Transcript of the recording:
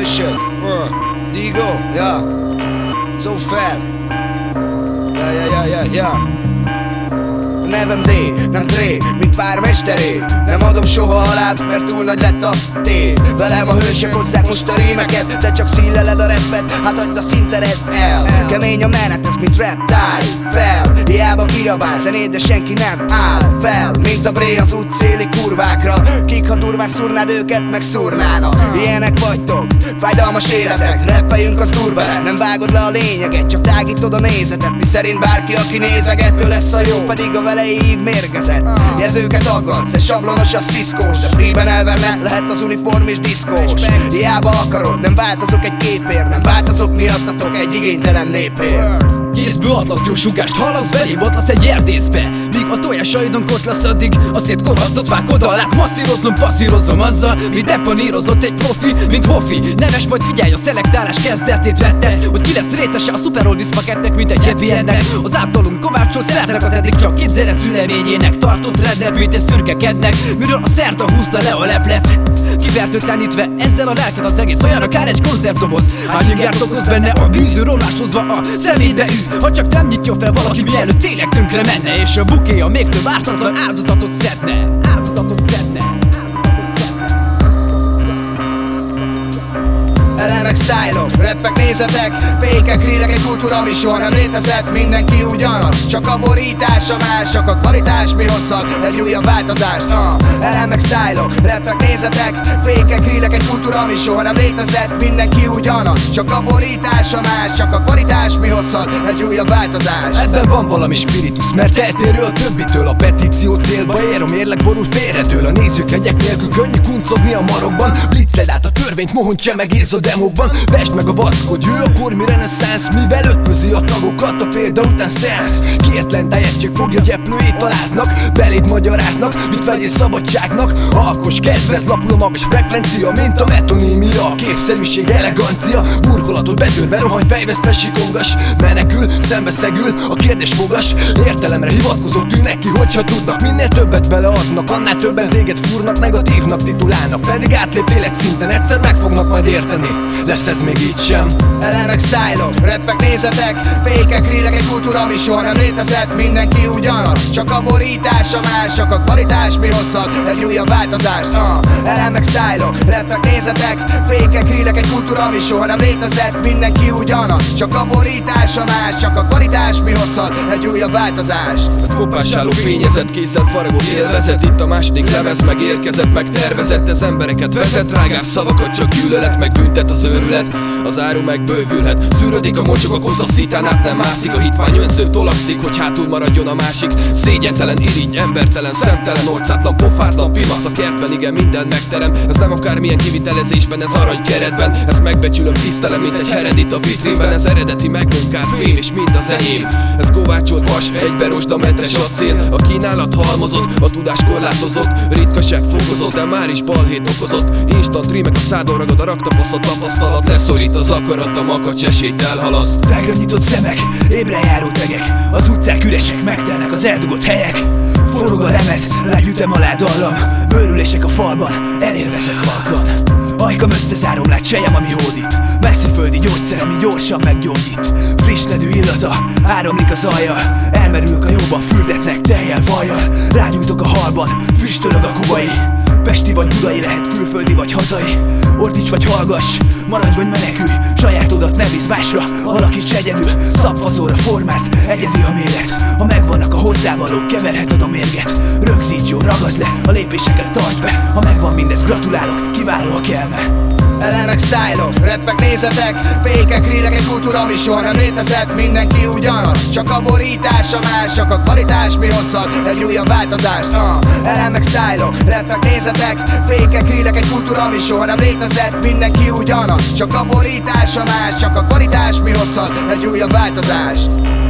Session, Digo, ja. So fel. Ja. A nevem D, nem Tré, mint pár mesteré. Nem adom soha alább, mert túl nagy lett a T. Velem a hősök hozzák most a rímeket, de csak szíleled a rappet, hát hagyd a szintered el. Kemény a menet, ez mint reptile. Fel, hiába kiabál zenét, de senki nem áll fel. Mint a bré az útszéli kurvákra, kik ha durván szúrnád őket, meg szúrnának. Ilyenek vagytok, fájdalmas életek. Rappeljünk az durva, nem vágod le a lényeget, csak tágítod a nézetet. Mi szerint bárki, aki nézeget, ő lesz a jó, pedig a velejéig mérgezett. Jezőket aggatsz, ez sablonos, a sziszkós, de freeben elvenne, lehet az uniform is diszkós. Hiába akarod, nem változok egy képért, nem változok miattatok egy igénytelen népért. Kézből atlasz jó sugást hallasz, belém ott lesz egy erdészbe. Míg a tojásaidon ott lesz addig, a szétkorasztott vágod alát. Masszírozom, passzírozom azzal, mint bepanírozott egy profi, mint Hofi. Neves, majd figyelj, a szelektálás kezdetét vette, hogy ki lesz részese a Super Oldies paketnek, mint egy happy endnek. Az általunk kovácsolt szertnek az eddig csak képzelet szüleményének tartott rendet, mint egy szürkekednek, miről a szerta húzta le a leplet. Kifertőtlenítve ezzel a lelket az egész, olyan akár egy konzervdoboz. Hányingárt okoz benne a bűző romlást hozva a személybe üz. Ha csak nem nyitja fel valaki, mielőtt tényleg tönkre menne, és a bukéja még több ártatlan áldozatot szedne. Elemek, style-ok, rappek, nézetek, fékek, rélek, egy kultúra, ami soha nem létezett. Mindenki ugyanaz, csak a borítása más, csak a kvalitás mi hozhat egy újabb változást. Elemek, style-ok, rappek, nézetek, fékek, rélek, egy kultúra, ami soha nem létezett. Mindenki ugyanaz, csak a borítása más, csak a kvalitás mi hozhat egy újabb változást. Ebben van valami spiritus, mert eltérő a többitől. A petíció célba ér, a mérleg borul félredől. A nézők hegyek nélkül könnyű kuncogni a marokban. Blitzeld át a törvényt, mohon csemegész a demokban. Vesd meg a vackod, jő a kormi reneszánsz, mivel ötvözi a tagokat a példa után szensz. Kietlen tájegység fogja gyeplőjét találsznak, beléd magyaráznak, mit vegyél szabadságnak. Alkos kedvez, lapul a magas frekvencia, mint a metonímia. A képszerűség, elegancia, burkolatot betörve rohanj, fejvesztve sikongas. Menekül, szembeszegül, a kérdés fogas. Értelemre hivatkozók tűnnek ki, hogyha tudnak. Minél többet beleadnak, annál többen téged fúrnak, negatívnak titulálnak. Pedig átlép életszinten, egyszer meg fognak majd érteni. Lesz ez még így sem. Elemek, style-ok, rappek, nézetek, fékek, rélek, egy kultúra, ami soha nem létezett. Mindenki ugyanaz, csak a borítása más, csak a kvalitás mi hozhat egy újabb változást. Elemek, style-ok, rappek, nézetek, fékek, rélek, egy kultúra, ami soha nem létezett. Mindenki ugyanaz, csak a borítása más, csak a kvalitás mi hozhat egy újabb változást. Ez kopás álló fényezett, készelt faragó élvezet. Itt a második lemez megérkezett, megtervezett. Ez embereket vezet, drágább szavakat, csak gyűlölet, meg büntet az őrület. Az áru megbővülhet, szűrődik a mocsok, a koza szitán át nem mászik. A hitvány önző tolakszik, hogy hátul maradjon a másik. Szégyentelen, irigy, embertelen, szemtelen, orcátlan, pofátlan, pimasz a kertben, igen, minden megterem. Ez nem akármilyen kivitelezésben, ez arany keretben. Ez megbecsülöm, tisztelem, mint egy heredit a vitrínben. Ez eredeti megmunkált fém, és mind az enyém. Ez kovácsolt vas, egybe rozsdamentes acél. A kínálat halmozott, a tudás korlátozott, ritkaság fokozott, de már is balhét okozott. Instant rímek a szádon ragad, a raktapaszat tapasztalat. Leszorít az akarat, a makacs esélyt elhalaszt. Tágra nyitott szemek, ébre járó tegek, az utcák üresek, megtelnek az eldugott helyek. Forog a lemez, lágyütem alá dallam, bőrülések a falban, elérvezek halkan. Ajkam összezárom, lát sejem, ami hódít, messziföldi gyógyszer, ami gyorsan meggyógyít. Friss ledű illata, áramlik az alja, elmerülök a jóban, fürdetnek tejjel, vajjal. Rányújtok a halban, füstölög a kubai. Pesti vagy budai, lehet külföldi vagy hazai. Ordíts vagy hallgass, maradj vagy menekülj. Sajátodat ne bízz másra, alakíts egyedül. Szabfazóra formázd, egyedi a méret. Ha megvannak a hozzávalók, keverheted a mérget. Rögzíts, jó, ragaszd le, a lépéseket tartsd be. Ha megvan mindez, gratulálok, kiváló a kelme. Elemek, style-ok, rappek, nézetek, fékek, rélek, egy kultúra, ami soha nem létezett. Mindenki ugyanaz, csak a borítása más, csak a kvalitás mi hozhat egy újabb változást. Elemek, style-ok, rappek, nézetek, fékek, rélek, egy kultúra, ami soha nem létezett. Mindenki ugyanaz, csak a borítása más, csak a kvalitás mi hozhat egy újabb változást.